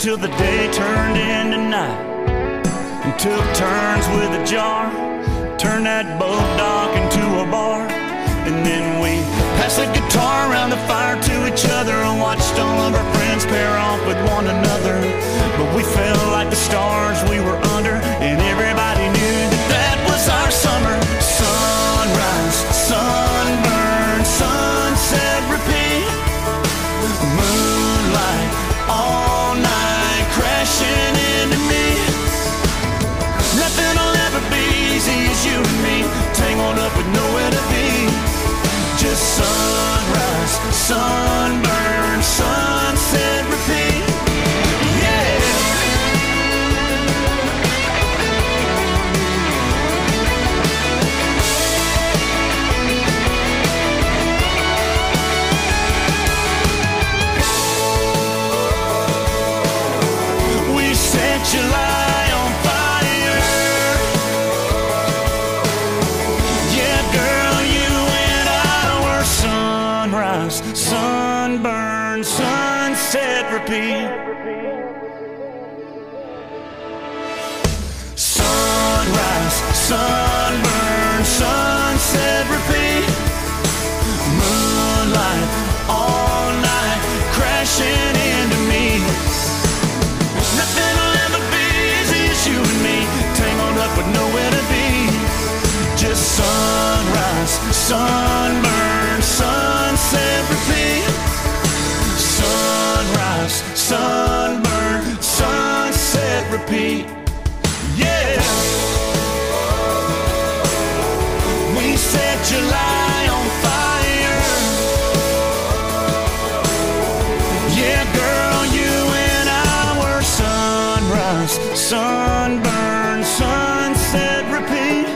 till the day turned into night, and took turns with a jar, turned that boat dock into a bar. And then we passed the guitar around the fire to each other and watched all of our friends pair off with one another. But we felt like the stars we were under, and everybody knew that that was our summer. Sunrise, sunburn, sunset, repeat. Moonlight, all night, crashing into me. Nothing will ever be easy as you and me, tangled up with nowhere to be. Just sunrise, sunburn, sunset, repeat. Yeah. We set July on fire. Yeah, girl, you and I were sunrise, sunburn, sunset, repeat. Sunrise, sunburn, sunset, repeat. Moonlight, all night, crashing into me. Nothing will ever be easy as you and me, tangled up with nowhere to be. Just sunrise, sunburn, sunset, repeat. Sunrise, sunburn, sunset, repeat. Yeah. We set July on fire. Yeah, girl, you and I were sunrise, sunburn, sunset, repeat.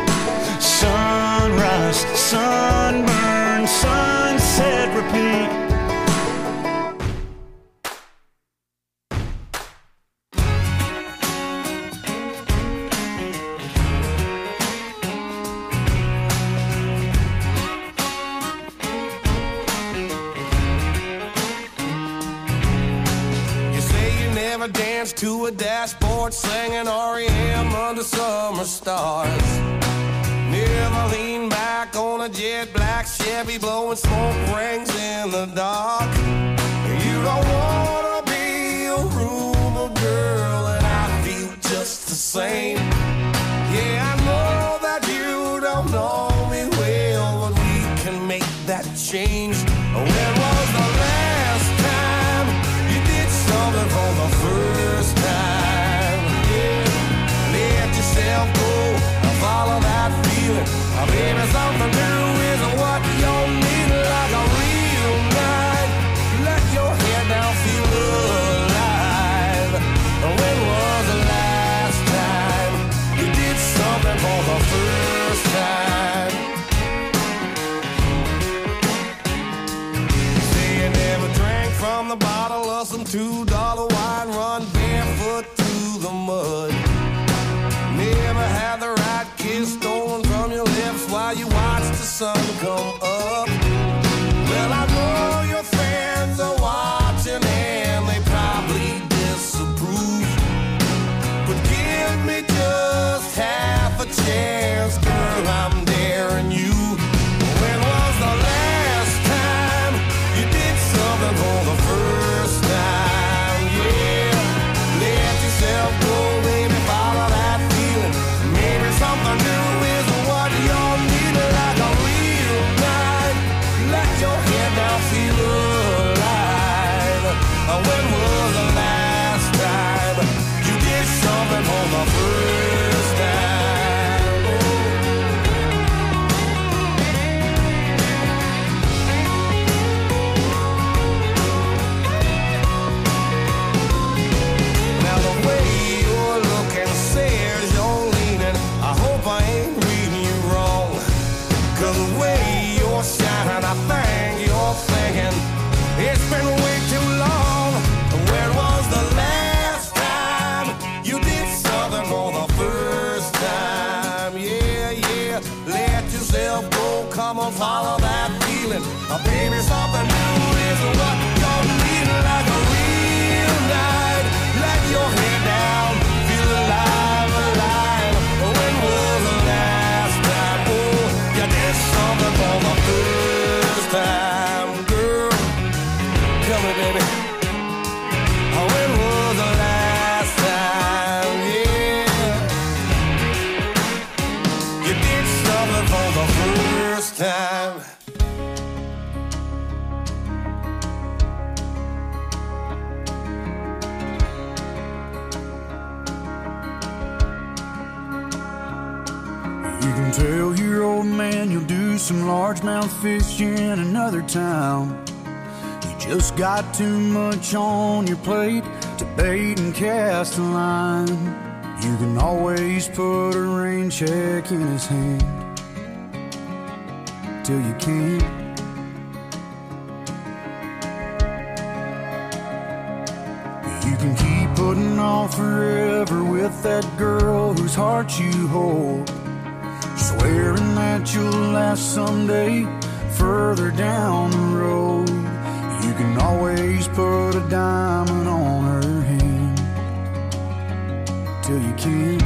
Sunrise, sunburn, sunset, repeat. Dance to a dashboard, singing REM under summer stars. Never lean back on a jet black Chevy, blowing smoke rings in the dark. You don't wanna be a rumor girl, and I feel just the same. Yeah, I know that you don't know me well, but we can make that change. When was the last time you did something for the first time? Yeah, let yourself go and follow that feeling. Maybe something new is what you need, like a real night. Let your head down, feel alive. When was the last time you did something for the first time? Say you never drank from the bottle of some $2 wine, run barefoot through the mud. Never had the right kiss stolen from your lips while you watch the sun come up. Well, I know your friends are watching and they probably disapprove, but give me just half a chance, girl, I'm daring you. When was the last time you did something for the first time? Yeah, let yourself go, baby, follow that feeling. Maybe something new is what you'll need, like a real night. Let your head down, feel alive. When was the last time you did something for the first time? Now the way you're looking says you're leaning. I hope I ain't reading you wrong, 'cause the way you're shining, I think you're thinking it's been way too long. When was the last time you did something for the first time? Yeah, yeah, let yourself go, come on, follow that feeling. Baby, something new is what you're needing, like a real night. this time. You can tell your old man you'll do some largemouth fishing in another town. You just got too much on your plate to bait and cast a line. You can always put a rain check in his hand till you can't. You can keep putting off forever with that girl whose heart you hold, swearing that you'll last someday further down the road. You can always put a diamond on her hand till you can't.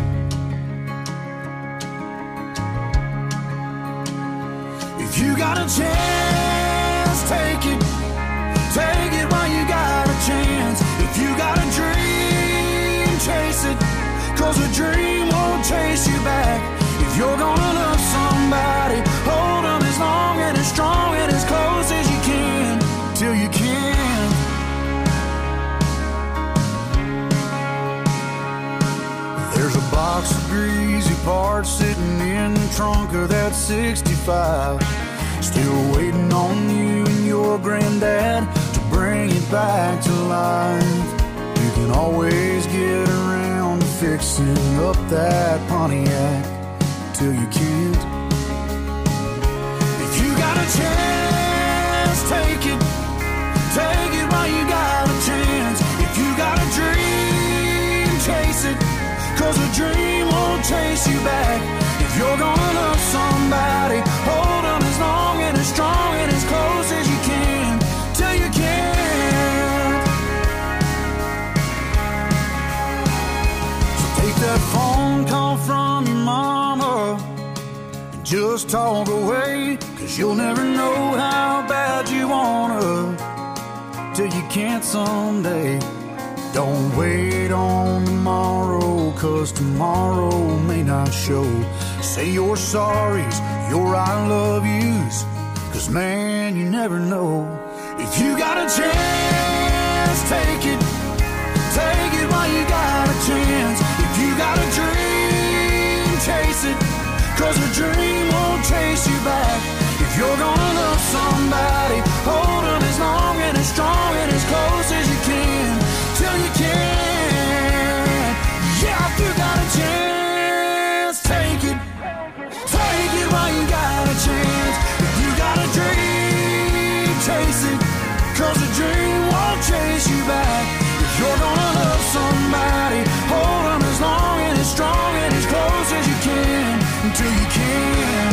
If you got a chance, take it. Take it while you got a chance. If you got a dream, chase it, 'cause a dream won't chase you back. If you're gonna love somebody, hold them as long and as strong and as close as you can till you can. There's a box of greasy parts sitting in the trunk of that 65, still waiting on you and your granddad to bring it back to life. You can always get around to fixing up that Pontiac till you can't. If you got a chance, take it. Take it while you got a chance. If you got a dream, chase it, 'cause a dream won't chase you back. If you're gonna love somebody, hold them as long and as strong and as close as you can till you can't. So take that phone call from your mama and just talk away, 'cause you'll never know how bad you wanna till you can't someday. Don't wait on tomorrow, 'cause tomorrow may not show. Say your sorries, your I love yous, 'cause man, you never know. If you got a chance, take it. Take it while you got a chance. If you got a dream, chase it, 'cause a dream won't chase you back. If you're gonna love somebody, hold them as long and as strong and as close as you can till you can. Yeah, if you got a chance, take it. Take it while you got a chance. If you got a dream, chase it, 'cause a dream won't chase you back. If you're gonna love somebody, hold them as long and as strong and as close as you can until you can.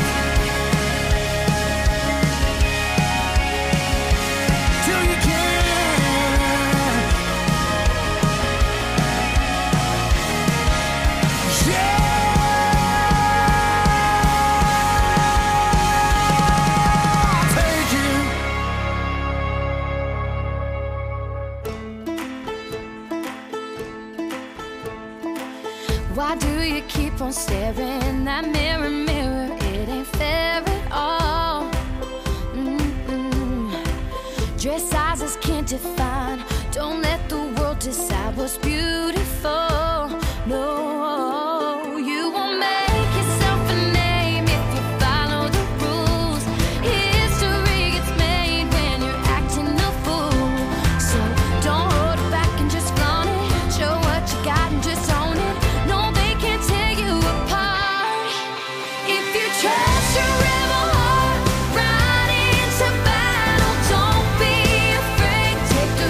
Till you can. Yeah. Take it. Why do you keep on staring in that mirror, mirror? It ain't fair at all. Dress sizes can't define. Don't let the world decide what's beautiful. No, you won't make yourself a name if you follow the rules. History gets made when you're acting a fool. So don't hold it back and just flaunt it. Show what you got and just own it. No, they can't tear you apart. If you trust your rebel heart right into battle, don't be afraid. Take the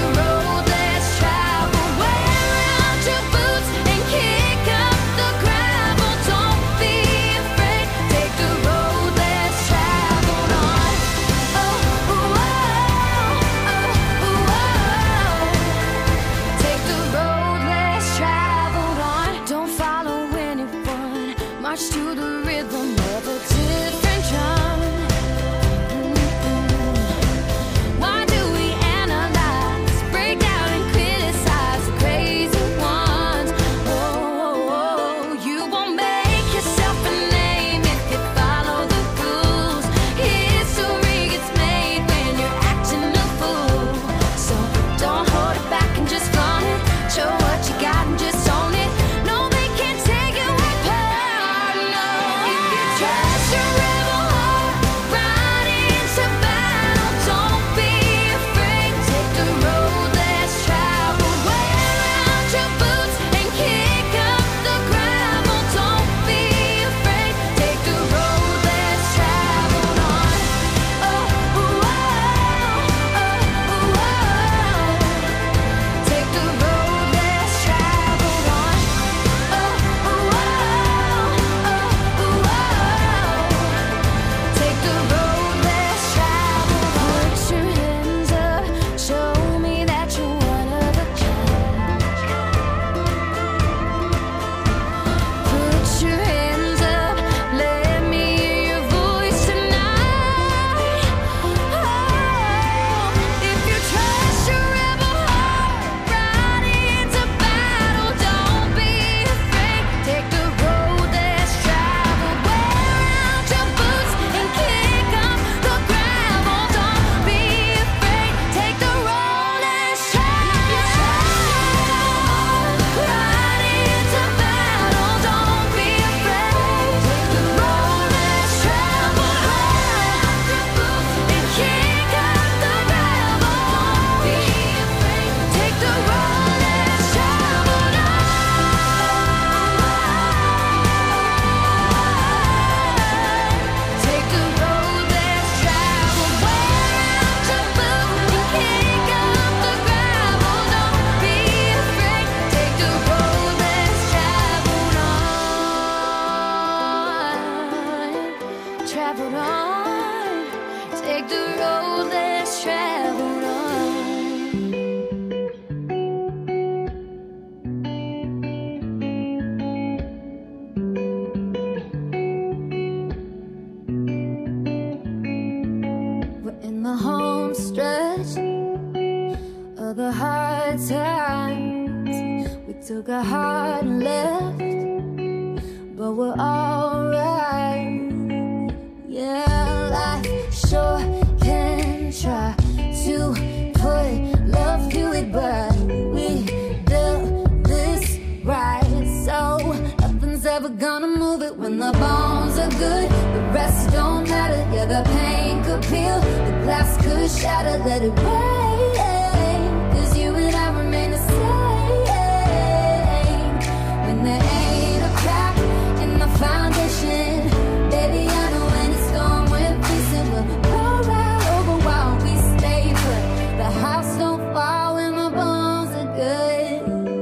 the home stretch of the hard times, we took a hard left, but we're alright. Yeah, life sure can try to put love to it, but we do this right. So nothing's ever gonna move it when the bones are good. The rest don't matter. Yeah, the pain could peel, the glass could shatter. Let it rain, 'cause you and I remain the same. When there ain't a crack in the foundation, baby, I know when it's gone, we're facing. We'll roll right over while we stay put. The house don't fall when the bones are good.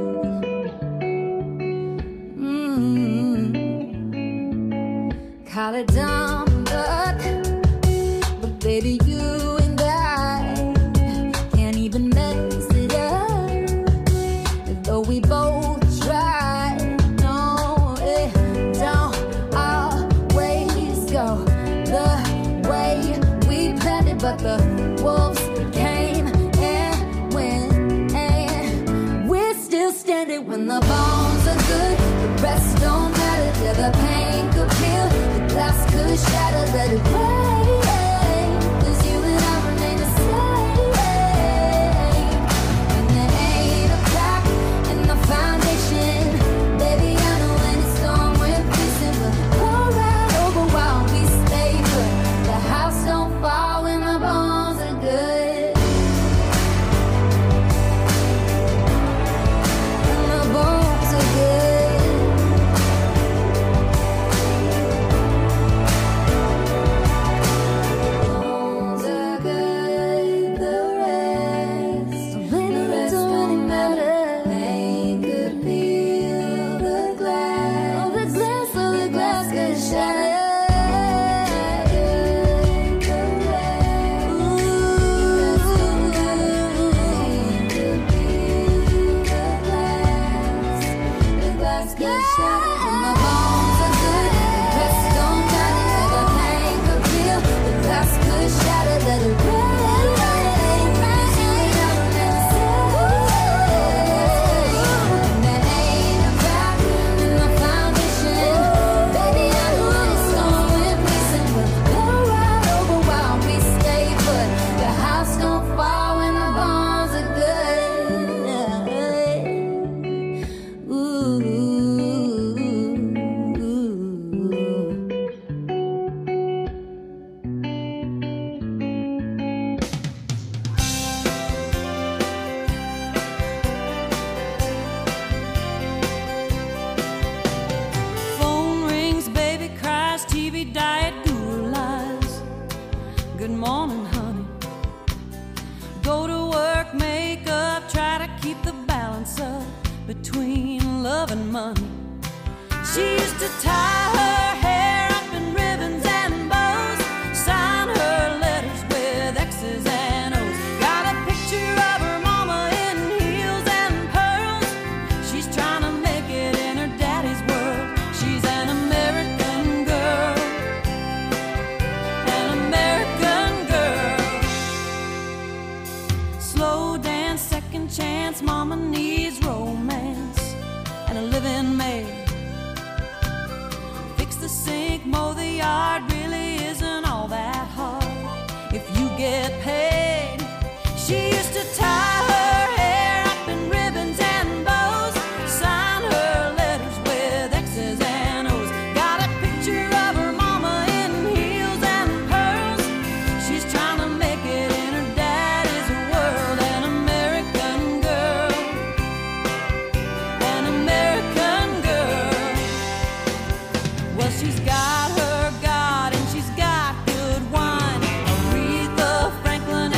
Call it dumb luck, but baby, you and I can't even mess it up. Though we both try, no, it don't always go the way we planned it. But the wolves came and went, and we're still standing. When the bones are good, the rest don't matter. Yeah, the pain could peel, the glass could shatter. Let it rain, 'cause you and I remain the same. And there ain't a crack in the foundation, baby, I know when it's gone, we're facing. We'll roll right over while we stay put. The house don't fall when the bones are good. When the bones are good. Bones are good, the rest don't really matter. Pain could peel the glass, oh, the glass, oh, the glass could shatter. Phone rings, baby cries, TV diet, guru lies. Good morning, honey. Go to work, make up, try to keep the balance up between love and money. She used to tie her hair up in ribbons and bows, sign her letters with X's and O's. Got a picture of her mama in heels and pearls. She's trying to make it in her daddy's world. She's an American girl, an American girl. Slow dance, second chance, mama needs romance and a living maid. Fix the sink, mow the yard, really isn't all that hard if you get paid. She used to tie her hair up in ribbons and bows, sign her letters with X's and O's. Got a picture of her mama in heels and pearls. She's trying to make it in her daddy's world. An American girl, an American girl. Well, she's got her God and she's got good wine. Aretha Franklin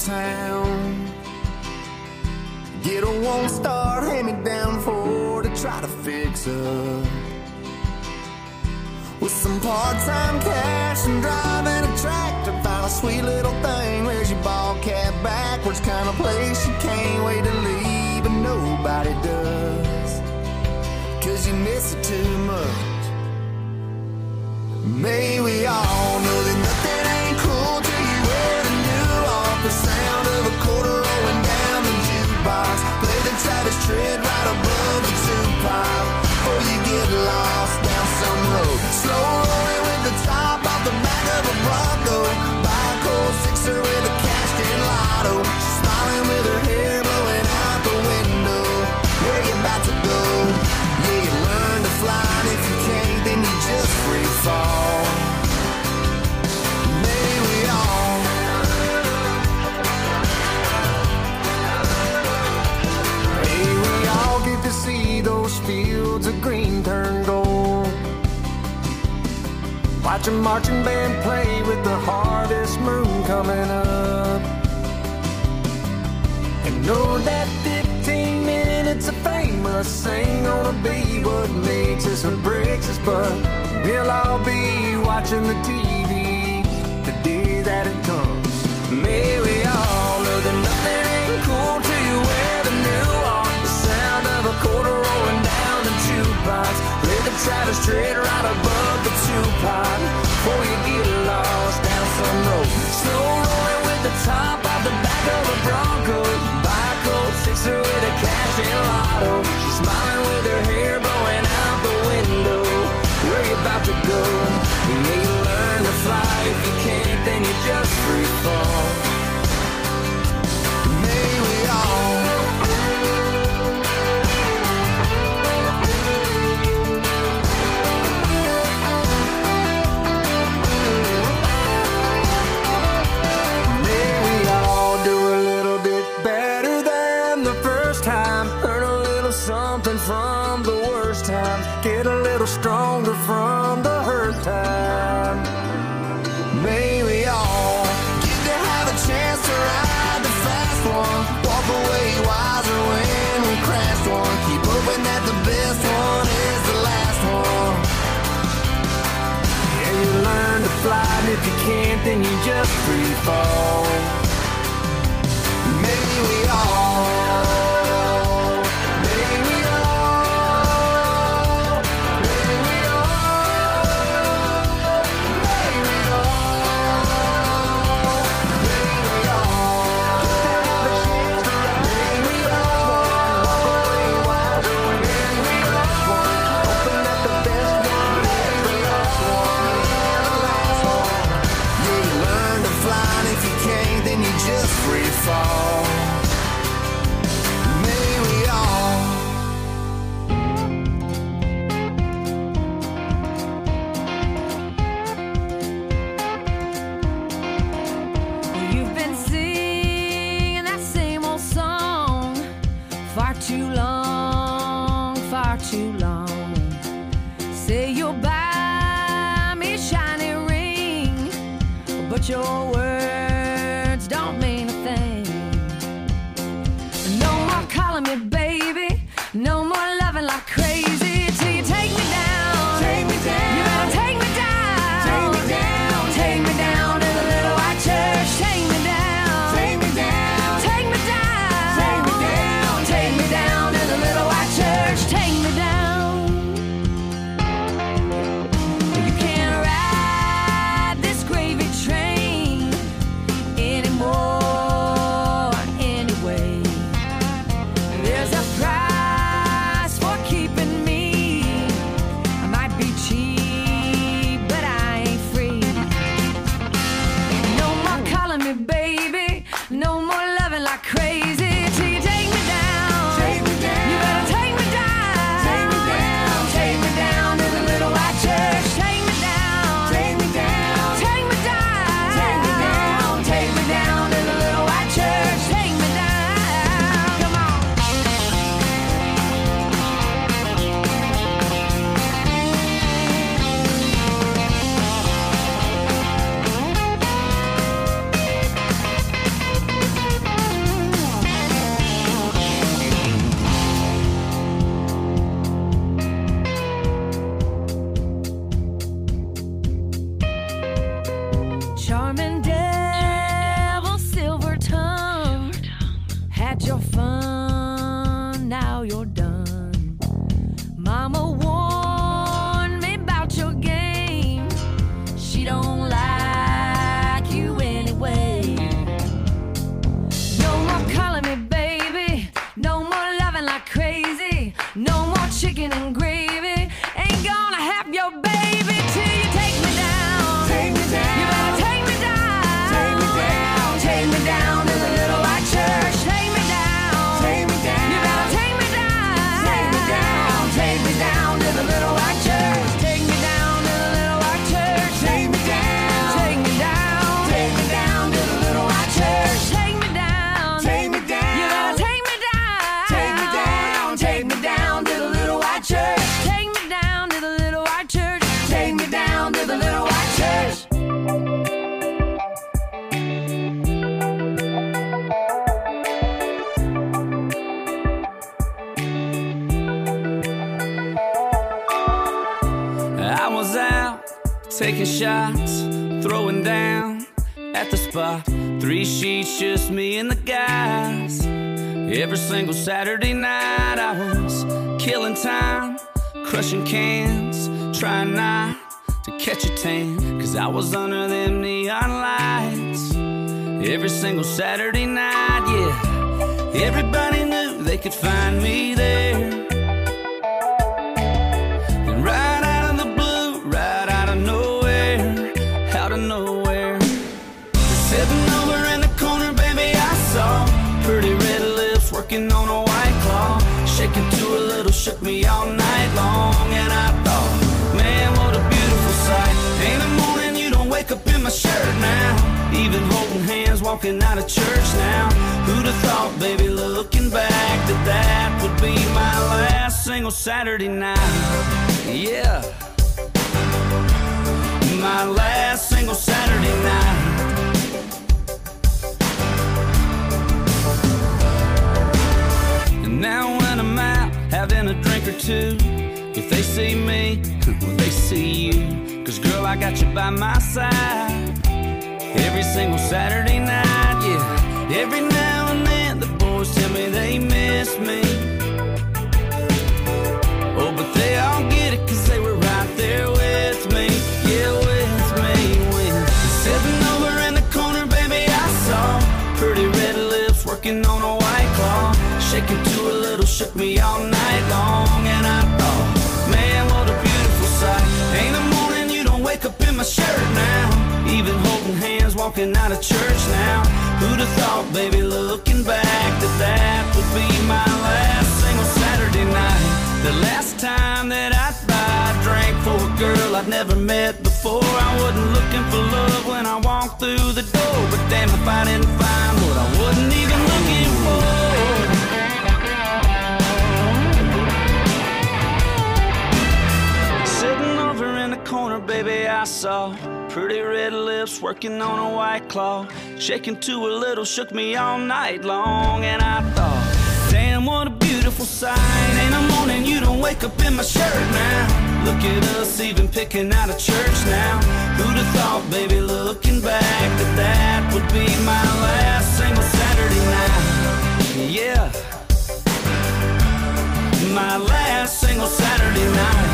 town. Get a one-star hand-me-down Ford to try to fix up. With some part-time cash and driving a tractor, find a sweet little thing. Where's your ball cap backwards kind of place you can't wait to leave, and nobody does, 'cause you miss it too much. May we all know that nothing ain't cool till you wear the new off. The sound of a quarter rolling down the jukebox. Play the Travis Tritt right above the two-pipe before you get lost down some road. Slow rolling with the top off the back of a Bronco. Buy a cold sixer with a cashed-in lotto. She's smiling with her hair blowing out the window. Where you about to go? Yeah, you learn to fly, and if you can't, then you just free fall. May we all get to see those fields of green turn gold. Watch a marching band play with the harvest moon coming up. And know that 15 minutes of fame must ain't gonna be what makes us or breaks us, but we'll all be watching the TV the day that it comes. May we all know that nothing ain't cool till you wear the new on. The sound of a quarter rolling down the jukebox. Play the Travis Tritt right above the two-pipe before you get lost down some road. Slow rolling with the top off the back of a Bronco. Buy a cold sixer with a cash-in lotto. She's smiling with her hair blowing out the window. Where you about to go? You may learn to fly. If you can't, then you just free fall. May we all something from the worst times. Get a little stronger from the hurt time. May we all get to have a chance to ride the fast one. Walk away wiser when we crashed one. Keep hoping that the best one is the last one. Yeah, you learn to fly, and if you can't, then you just free fall. May we all fall. May we all You've been singing that same old song far too long, far too long. Say you'll buy me a shiny ring, but your words don't mean a thing. No more calling me baby, no more loving like crazy, till you take me down. Take me down. You better take me down. Take me down. Take me down to the little white church. Take me down. Take me down. Take me down. Take me down. Take me down to the little white church. Take me down. You can't ride this gravy train anymore anyway. There's a price Mama warned me about your game. She don't like you anyway. No more calling me baby. No more loving like crazy. No more chicken and gravy. Ain't gonna have your baby till you take me down. Take me down. You better take me down. Take me down. Take me down to the little white church. Take me down. Take me down. You better take me down. Take me down. Take me down to the little white church. Take me down to the little white church. Take me down. Take me down. Take me down to the little white church. Take me down. Take me down. You better take me down. Take me down. Take me down to the little white church. Take me down to the little white church. Take me down to the little white church. I was out taking shots, throwing down at the spot. 3 sheets, just me and the guys. Every single Saturday night I was killing time, crushing cans, trying not to catch a tan, 'cause I was under them neon lights. Every single Saturday night, yeah. Everybody knew they could find me there. And right out of the blue, right out of nowhere, out of nowhere, sitting over in the corner, baby, I saw pretty red lips working on a white claw, shaking to a little, shook me all night long. And I thought, man, what a beautiful sight. In the morning you don't wake up in my shirt now, even holding hands walking out of church now. Who'd have thought, baby, looking back, that that would be my last single Saturday night. Yeah, my last single Saturday night. And now when I'm out having a drink or two, if they see me, well, they see you. 'Cause girl, I got you by my side every single Saturday night, yeah. Every now and then the boys tell me they miss me. Oh, but they all get it 'cause they were right there with me. Yeah, with me, when sitting over in the corner, baby, I saw pretty red lips working on a white claw, shaking to a little, shook me all night long. And I thought, man, what a beautiful sight. Ain't a morning you don't wake up in my shirt now, even holding hands walking out of church now. Who'd have thought, baby, looking back, that that would be my last single Saturday night. The last time that I'd buy a drink for a girl I'd never met before. I wasn't looking for love when I walked through the door, but damn if I didn't find what I wasn't even looking for. Sitting over in the corner, baby, I saw pretty red lips working on a white claw, shaking to a little, shook me all night long. And I thought, damn, what a beautiful sight. Ain't a morning you don't wake up in my shirt now. Look at us even picking out of church now. Who'd have thought, baby, looking back, that that would be my last single Saturday night. Yeah, my last single Saturday night.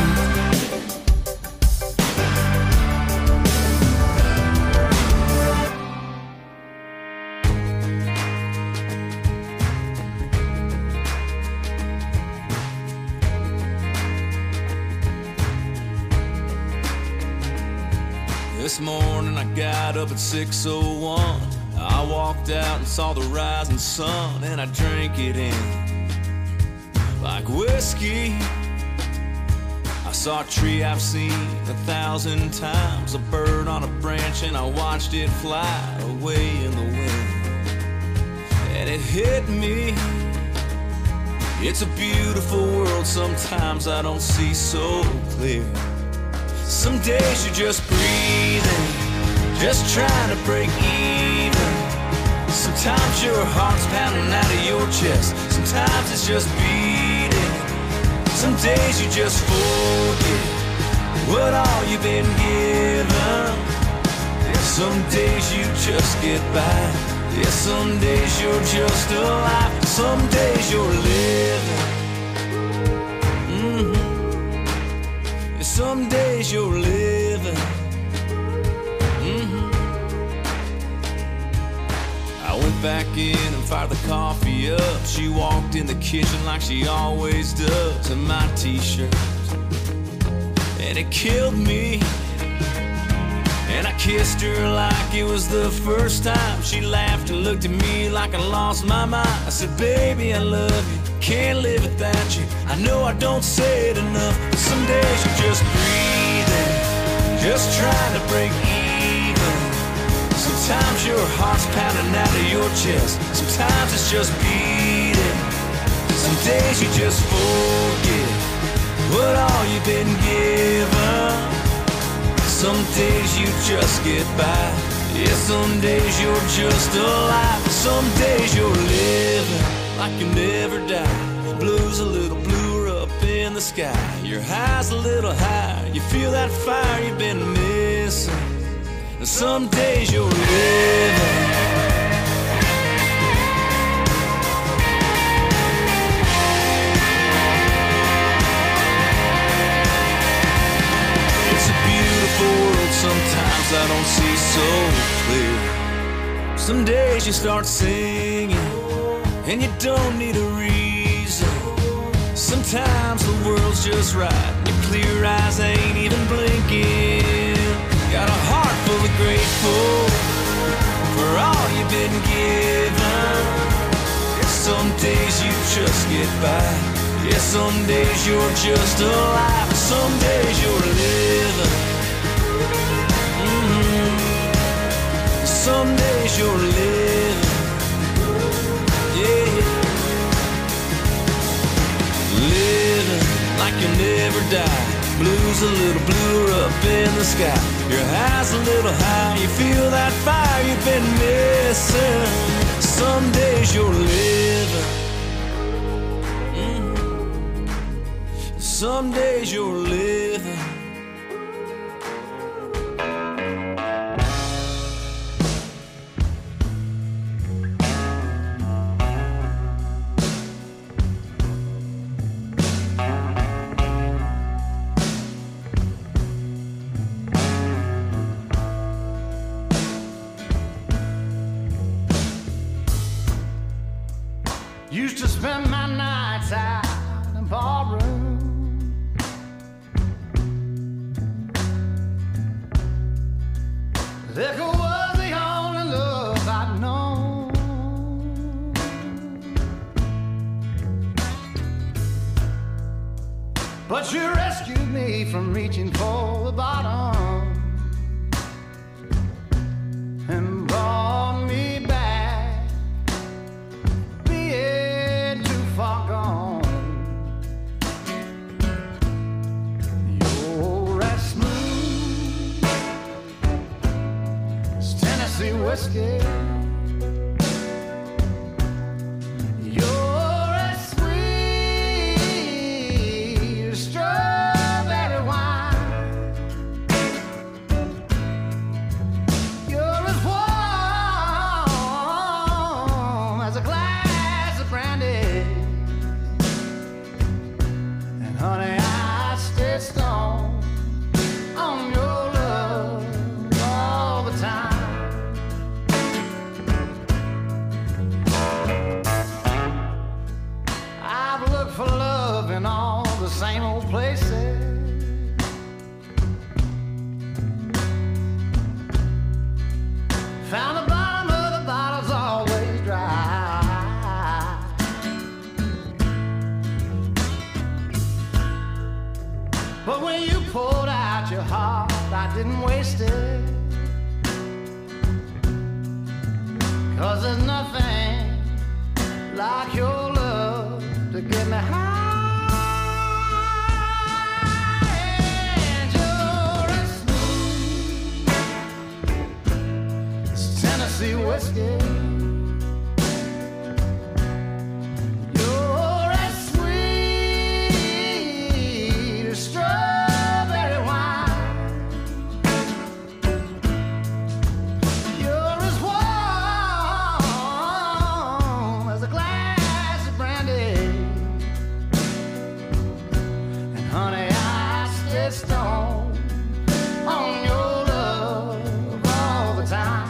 This morning I got up at 6:01. I walked out and saw the rising sun, and I drank it in like whiskey. I saw a tree I've seen 1,000 times, a bird on a branch, and I watched it fly away in the wind. And it hit me, it's a beautiful world, sometimes I don't see so clear. Some days you're just breathing, just trying to break even. Sometimes your heart's pounding out of your chest, sometimes it's just beating. Some days you just forget what all you've been given. And some days you just get by. Yeah, some days you're just alive, some days you're living. some days you're living. I went back in and fired the coffee up. She walked in the kitchen like she always does, in my t-shirt, and it killed me. And I kissed her like it was the first time. She laughed and looked at me like I lost my mind. I said, baby, I love you, can't live without you. I know I don't say it enough, but some days you're just breathing, just trying to break even. Sometimes your heart's pounding out of your chest, sometimes it's just beating. Some days you just forget what all you've been given. Some days you just get by. Yeah, some days you're just alive. Some days you're living like you never die. Blue's a little bluer up in the sky. Your high's a little higher. You feel that fire you've been missing. And some days you're living. World sometimes I don't see so clear. Some days you start singing and you don't need a reason. Sometimes the world's just right, your clear eyes ain't even blinking. Got a heart full of grateful for all you've been given. Some days you just get by. Yeah, some days you're just alive. Some days you're living. Some days you're living, yeah, living like you'll never die. Blue's a little bluer up in the sky. Your high's a little high. You feel that fire you've been missing. Some days you're living. Some days you're living. Used to spend my nights out in ballroom. Liquor was the only love I'd known. But you rescued me from reaching for the bottom and brought me back, being too far gone. You're as smooth as Tennessee whiskey. You're as sweet as strawberry wine. You're as warm as a glass of brandy. And honey, I stay stoned on your love all the time. I've looked for love in all the same old places. Found the bottom of the bottle's always dry. But when you poured out your heart, I didn't waste it. 'Cause there's nothing like your love to get me high. And you're as smooth as Tennessee whiskey. You're as sweet as strawberry wine. You're as warm as a glass of brandy. stone on your love all the time.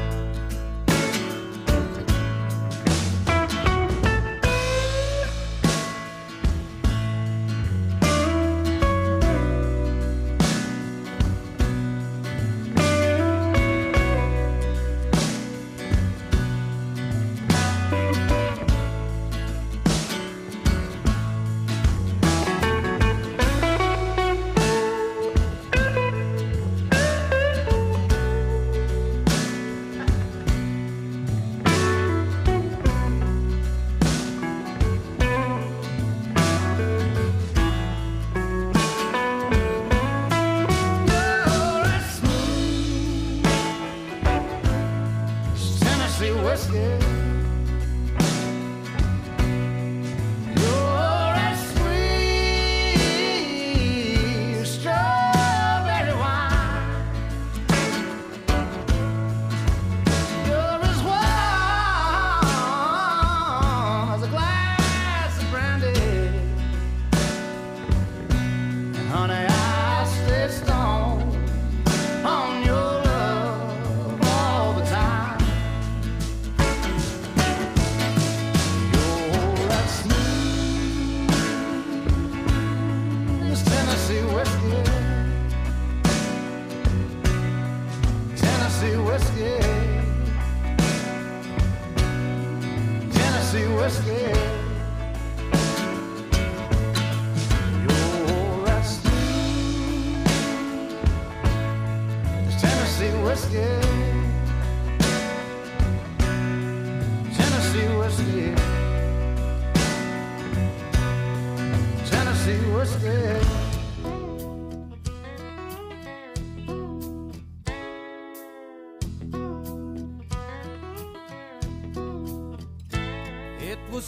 It was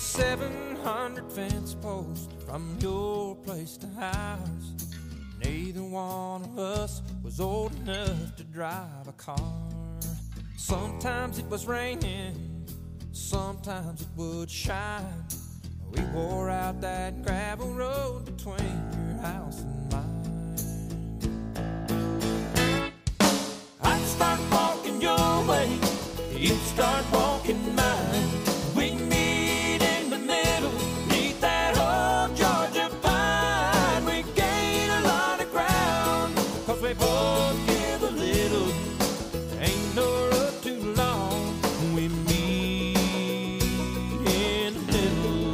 700 fence posts from your place to ours. Neither one of us was old enough to drive a car. Sometimes it was raining, sometimes it would shine. We wore out that gravel road between your house and mine. I'd start walking your way, you'd start walking mine. We meet in the middle, neath that old Georgia pine. We gain a lot of ground, 'cause we both give a little. Ain't no road too long, we meet in the middle.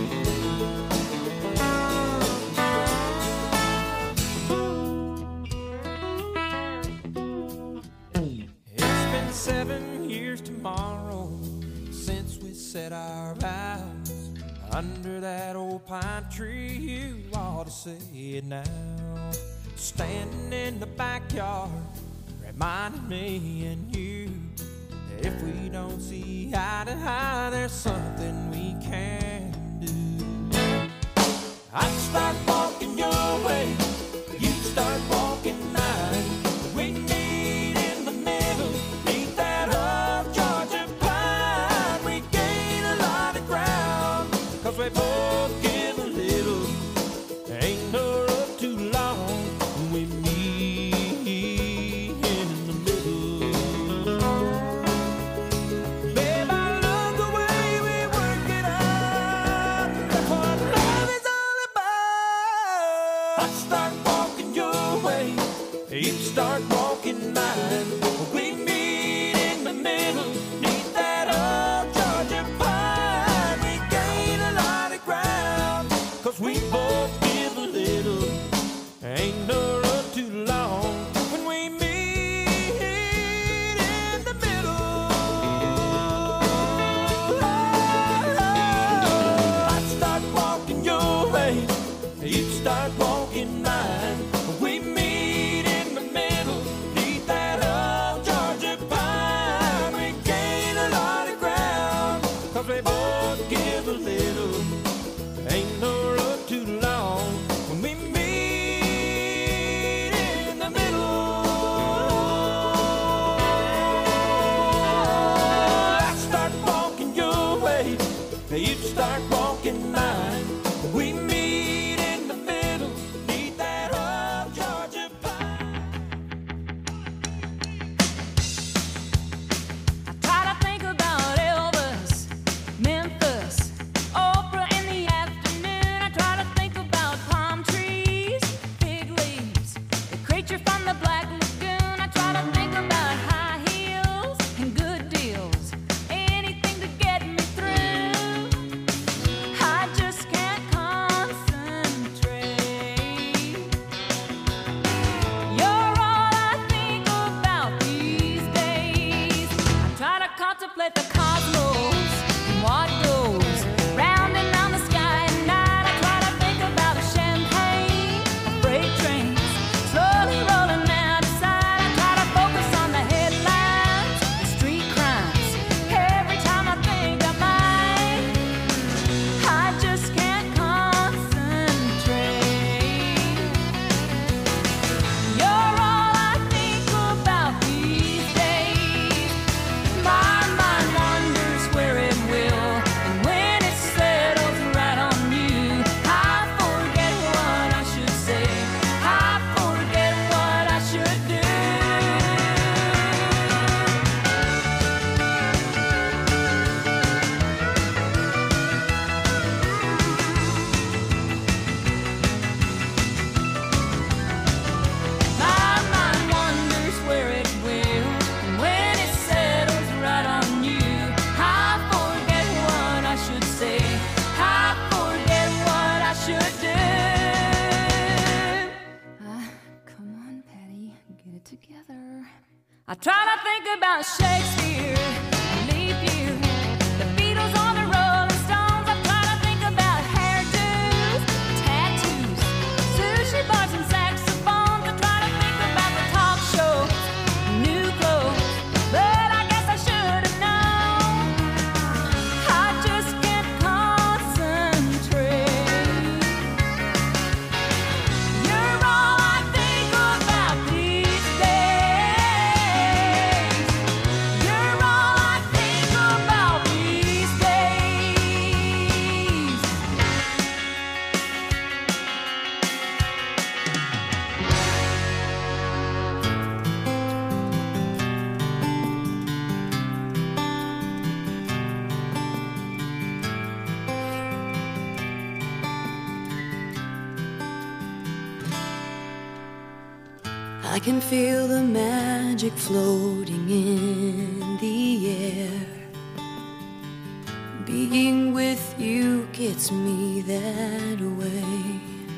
It's been 7 years tomorrow since we said our vows under that old pine tree. You ought to say it now. Standing in the backyard, reminding me and you that if we don't see eye to eye, there's something we can do. I'd start walking your way, you'd start walking mine. We meet in the middle, neath that old Georgia pine. We gain a lot of ground, 'cause we both give a little. Ain't no road too long, we meet in the middle. Babe, I love the way we work it out. That's what love is all about. I'd start walking your way, you'd start walking mine. We meet in the middle, neath that old Georgia pine. We gain a lot of ground, 'cause we both give a little. Ain't no road too long when we meet in the middle. I'd start walking your way, you'd start walking mine. We meet in the middle, neath that old Georgia pine. We gain a lot of ground, 'cause we both give a little. Ain't no road too long. together. I try to think about Shakespeare, leap year, the Beatles or the Rolling Stones. I try to think about hairdos, tattoos, sushi bars and saxophones. I try to think about the talk shows, new clothes, but I guess I should have known. I just can't concentrate. You're all I think about these days. You're all I think about these days. I can feel the magic floating in the air. Being with you gets me that way.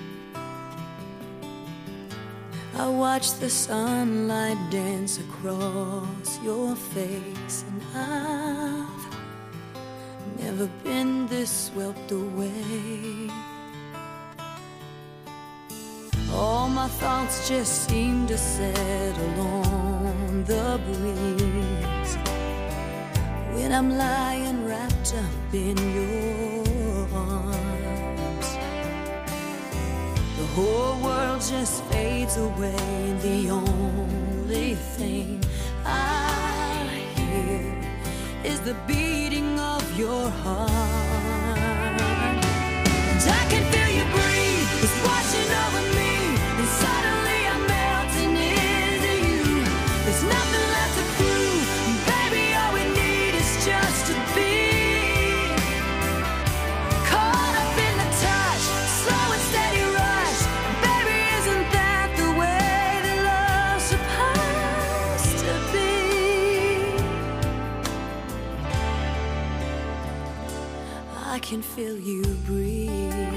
I watch the sunlight dance across your face, and I've never been this swept away. All my thoughts just seem to settle on the breeze when I'm lying wrapped up in your arms. The whole world just fades away, and the only thing I hear is the beating of your heart. And I can feel you breathe, it's washing over me. And suddenly I'm melting into you. There's nothing left to prove. Baby, all we need is just to be caught up in the touch, slow and steady rush. Baby, isn't that the way that love's supposed to be? I can feel you breathe.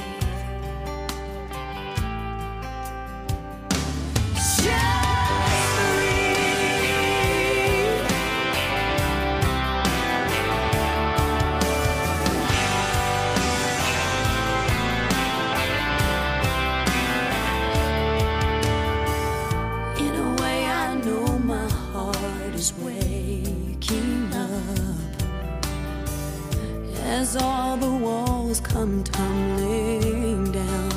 Waking up as all the walls come tumbling down,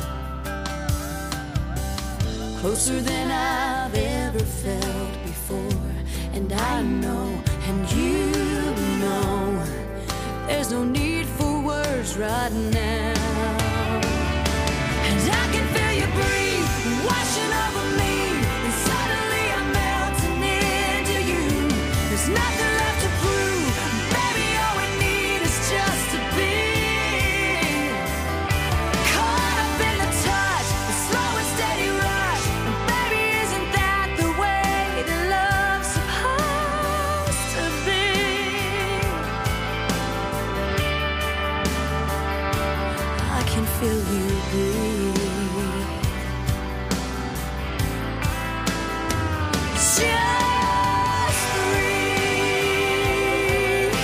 closer than I've ever felt before. And I know, and you know, there's no need for words right now. And I can feel you breathe, washing over me, and suddenly I'm melting into you. There's nothing left to prove. Baby, all we need is just to be caught up in the touch, the slow and steady rush. And baby, isn't that the way that love's supposed to be? I can feel you breathe. Just breathe.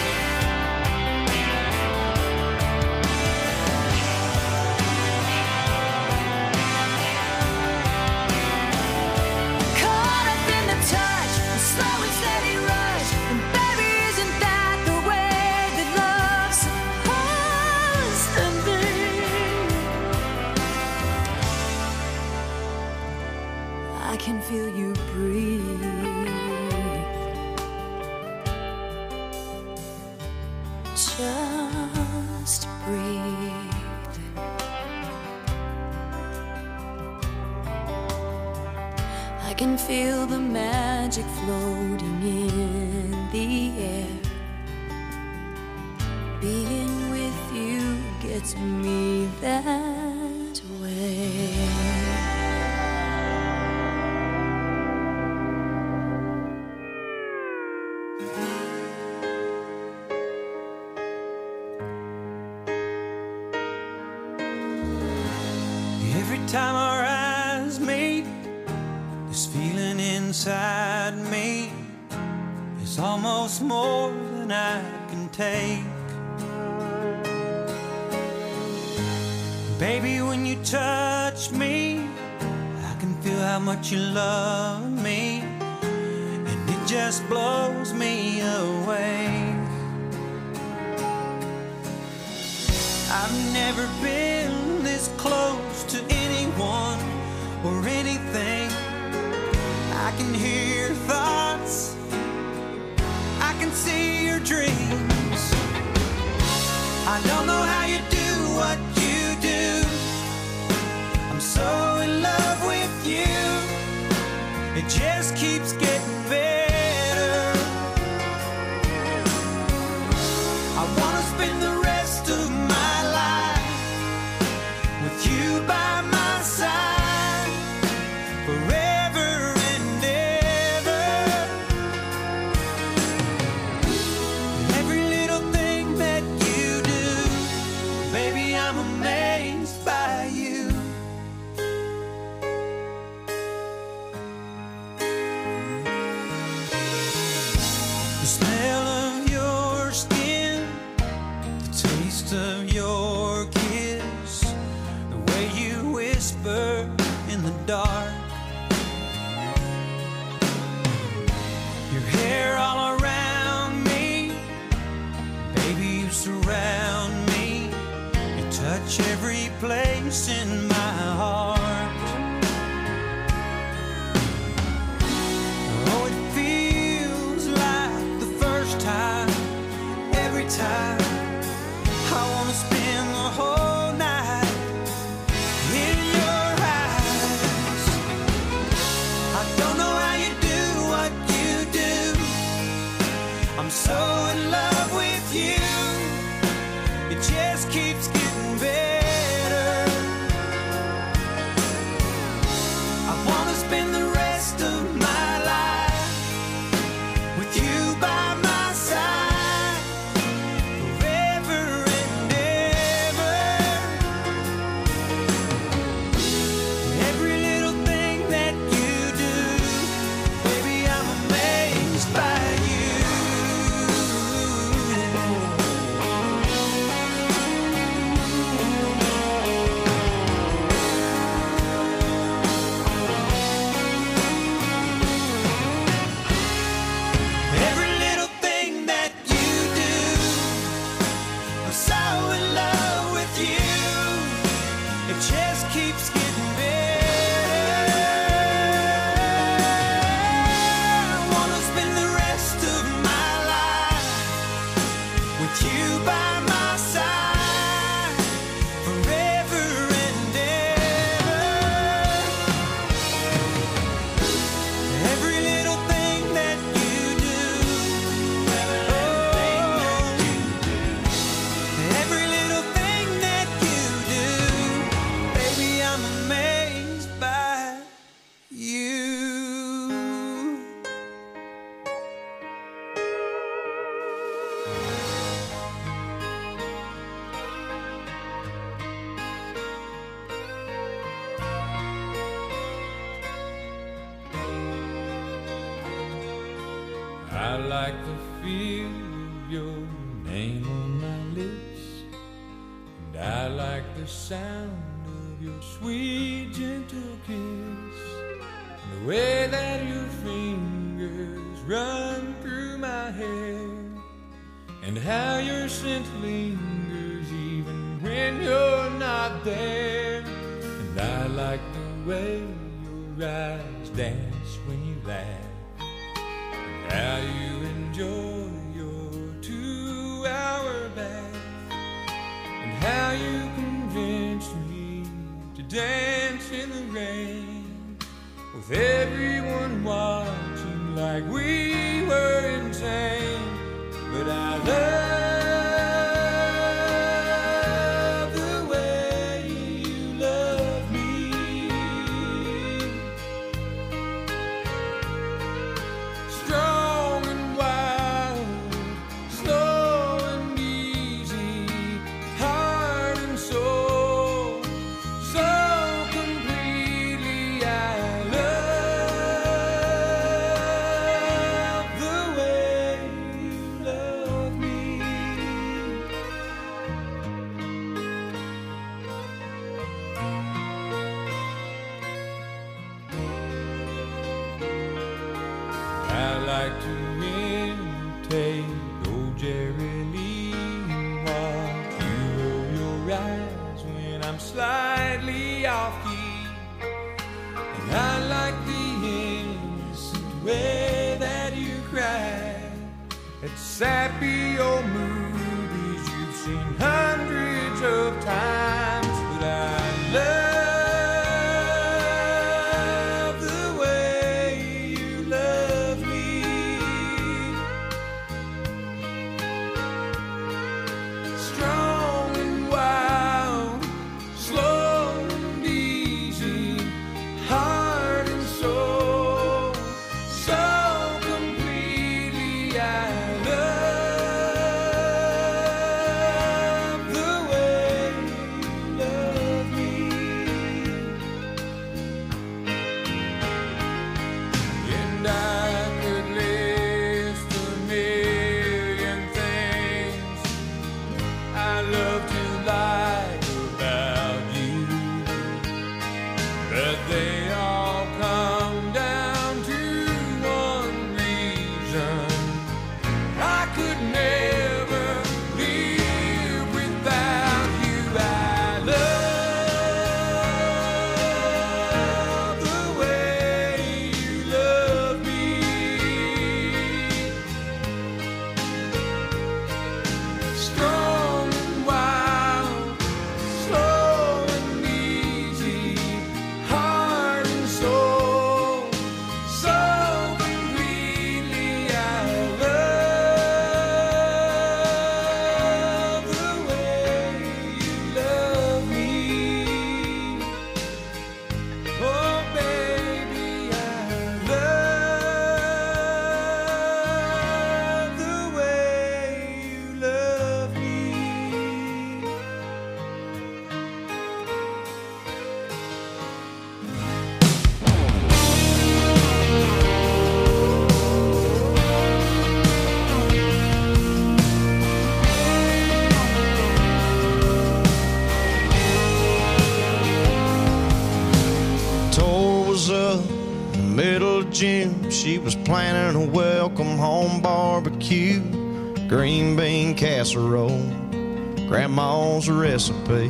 Caught up in the touch, a slow and steady rush. And baby, isn't that the way that love's supposed to be? I can feel you breathe. Just breathe. I can feel the magic floating in the air. Being with you gets me that way. Every time our eyes meet, this feeling inside me is almost more than I can take. Baby, when you touch me, I can feel how much you love me, and it just blows me away. I've never been this close to anyone or anything. I can hear your thoughts, I can see your dreams. I don't know how you do what you do. I'm so in love with you. It just keeps getting better. I wanna spend the rest of my life with you by my side forever and ever. Every little thing that you do, baby, I'm amazed by you. The smell of your skin, the taste of your kiss, the way you whisper in the dark, your hair all around me, baby, you surround me, you touch every place in my heart. Oh, it feels like the first time, every time. I wanna spend the whole night in your eyes. I don't know how you do what you do. I'm so in love with you. It just keeps getting better. I wanna spend the rest of my life with you by my side forever and ever. Every little thing that you do, baby, I'm amazed by you. Every little thing that you do, I'm so in love with you. It just keeps getting better. I wanna spend the rest of my life with you by my side forever and ever. Every little thing that you do, every little thing that you do, baby, I'm amazed by you. I like the feel of your name on my lips, and I like the sound of your sweet, gentle kiss, and the way that your fingers run through my hair, and how your scent lingers even when you're not there. And I like the way your eyes dance when you laugh, how you enjoy your 2-hour bath, and how you convince me to dance in the rain, with everyone watching like we were insane. But I love the way you love me. Strong and wild, slow and easy, heart and soul, so completely I love like to imitate old Jerry Lee while you roll your eyes when I'm slightly off key. And I like the innocent way that you cry at sappy old movies you've seen hundreds of times. But I love the way you love me, strong and wild, slow and easy, heart and soul, so completely. I love the way you love me. And I could list a million things I love to like about you, but they all come down to one reason: I could never live without you. I love the way you love me, strong and wild, slow and easy, heart and soul, so completely. I love the way you love me. Oh baby, I love the way you love me. Tour was up in the middle of June. She was planning a welcome home barbecue, green bean casserole, grandma's recipe.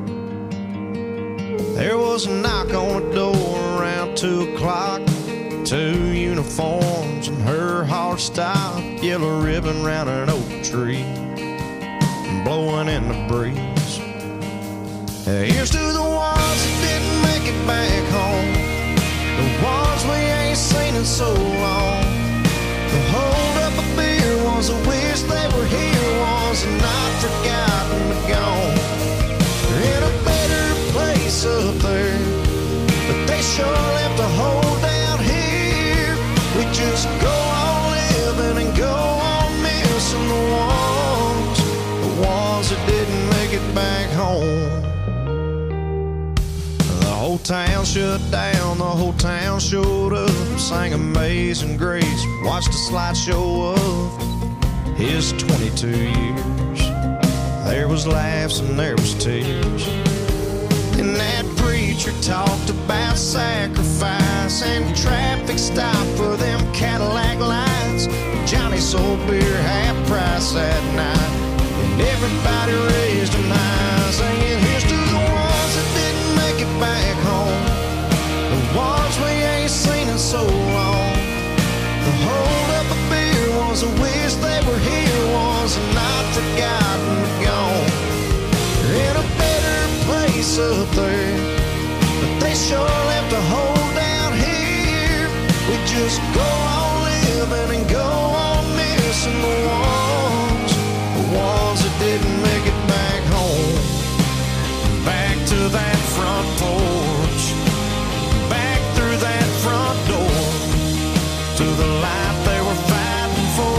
There was a knock on the door around 2 o'clock. 2 uniforms and her heart stopped. Yellow ribbon round an oak tree, blowing in the breeze. Here's to the ones that didn't make it back home, the ones we ain't seen in so long. The hold up a beer ones that wish they were here, ones that not forgotten but gone. They're in a better place up there, but they sure left a hole down here. We just go on living and go on missing the ones that didn't make it back home. The whole town shut down, the whole town showed up, sang Amazing Grace, watched a slideshow of his 22 years. There was laughs and there was tears, and that preacher talked about sacrifice and traffic stop for them Cadillac lights. Johnny sold beer half price that night, and everybody raised them high, singing, here's to the ones that didn't make it back home, the ones we ain't seen in so long. The hold up a beer ones that wish they were here, ones that not forgotten but gone. They're in a better place up there, but they sure left a hole down here. We just go on living and go on missing the ones that didn't make it back home. Back to that front porch, back through that front door, to the life they were fighting for.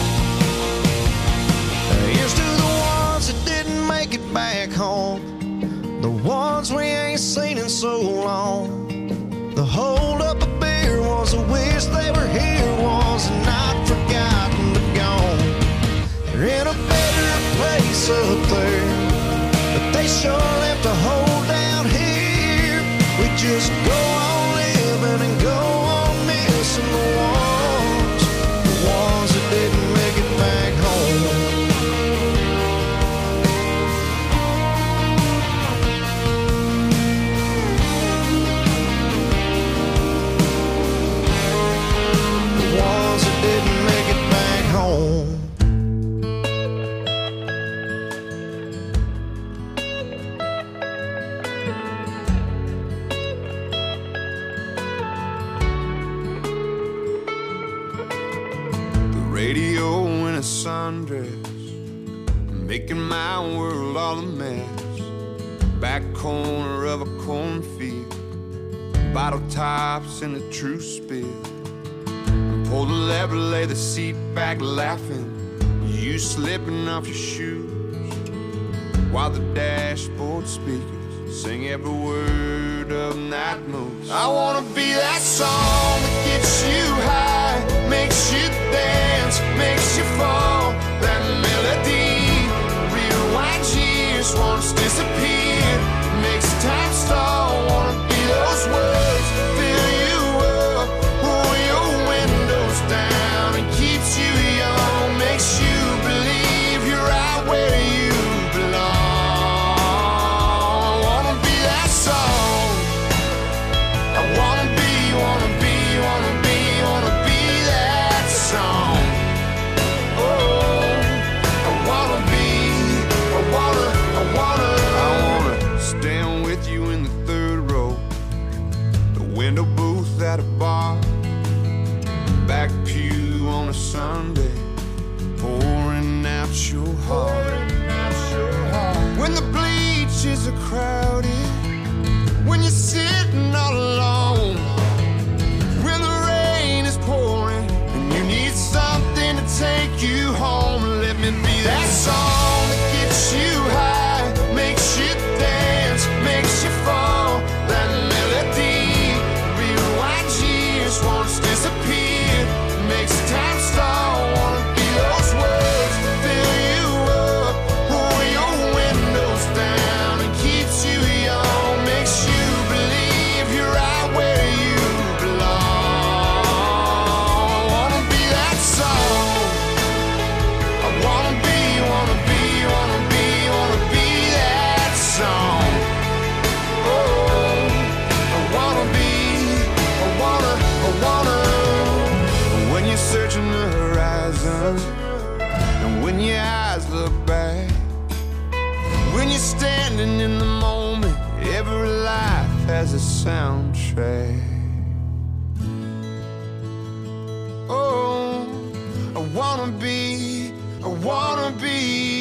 Here's to the ones that didn't make it back home, the ones we ain't seen in so long. The hold up a beer ones that wish they were here, ones that not forgotten but gone. They're in a better place up there, but they sure left a hole down here. We just go on living and go on missing the radio in a sundress, making my world all a mess. Back corner of a cornfield, bottle tops in a true spill. Pull the lever, lay the seat back laughing, you slipping off your shoes, while the dashboard speakers sing every word of Night Moves. I wanna be that song that gets you high, makes you dance, makes you fall. That melody, rewind years, once disappeared, makes time stall. Wanna be those words, fill you up, roll your windows down, and keeps you young, makes you believe you're right where you belong. I wanna be that song. I wanna be that song. Oh, I wanna stand with you in the third row, the window booth at a bar, back pew on a Sunday, pouring out your heart. When the bleachers are crowded, when you're sitting all alone, when the rain is pouring and you need something to take you home, let me be that song that gets you high, makes you dance, makes you fall. That melody, rewind years, once disappeared, makes time stall. Wanna be those words, fill you up, roll your windows down, and keeps you young, makes you believe you're right where you belong. I wanna be that song. I wanna be that song. Oh, I wanna when you're searching the horizon, and when your eyes look back, when you're standing in the moment, every life has a soundtrack. Oh, I wanna be. Oh, I wanna be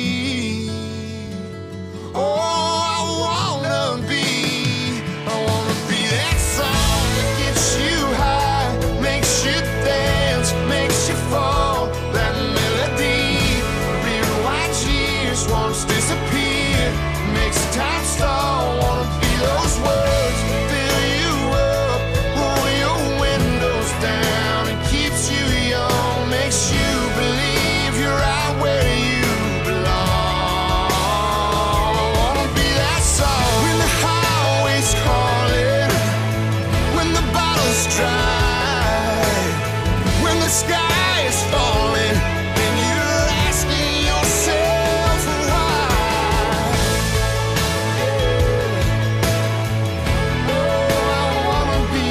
that song that gets you high, makes you dance, makes you fall. That melody, rewind years, once disappeared, makes time stall. Wanna be those words, fill you up, roll your windows down, and keeps you young, makes you believe you're right where you belong. I wanna be that song. When the highway's calling, when the bottle's dry, when the sky is falling, and you're asking yourself why. Oh, I wanna be,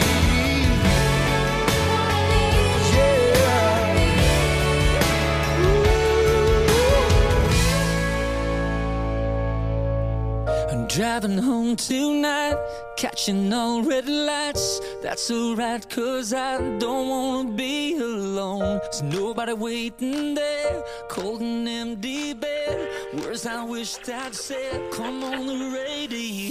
I'm driving home tonight, catching all red lights. That's alright, cause I don't wanna be alone. There's nobody waiting there, cold and empty bed. Words I wished I'd said, come on the radio.